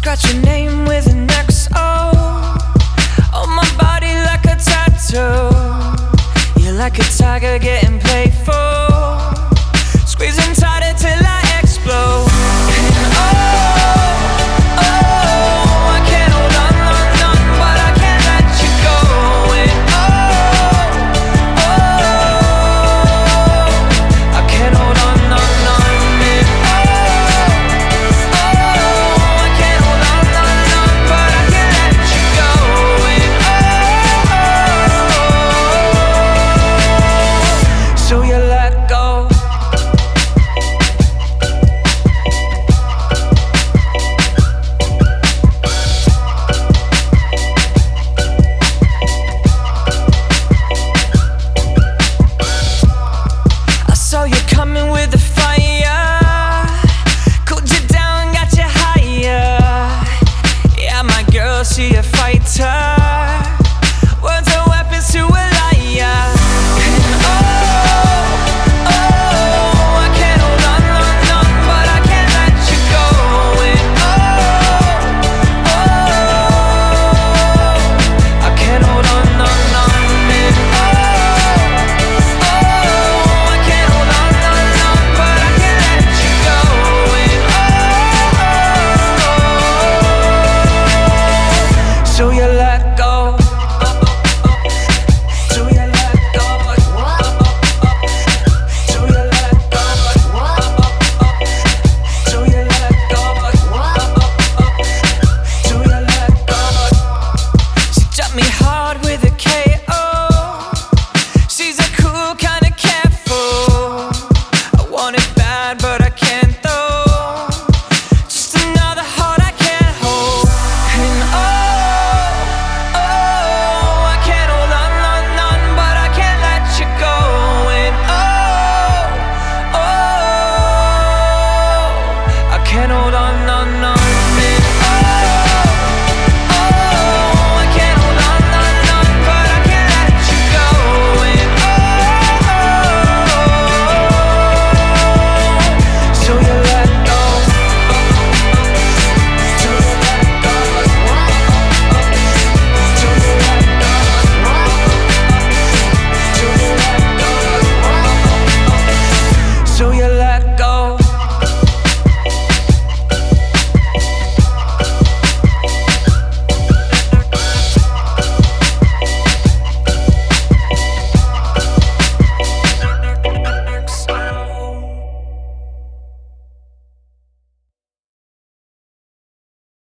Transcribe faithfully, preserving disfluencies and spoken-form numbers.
got your name with an X O on my body like a tattoo. You're like a tiger getting playful, squeezing tighter till I explode. And oh, oh, I can't hold on, on, on, but I can't let you go. And oh, oh, I can't hold on, on, on. And oh, oh, I can't hold on, on, on, but I can't let you go. And oh, so you let go. Saw you coming with the fire, cooled you down, got you higher. Yeah, my girl, she a fighter.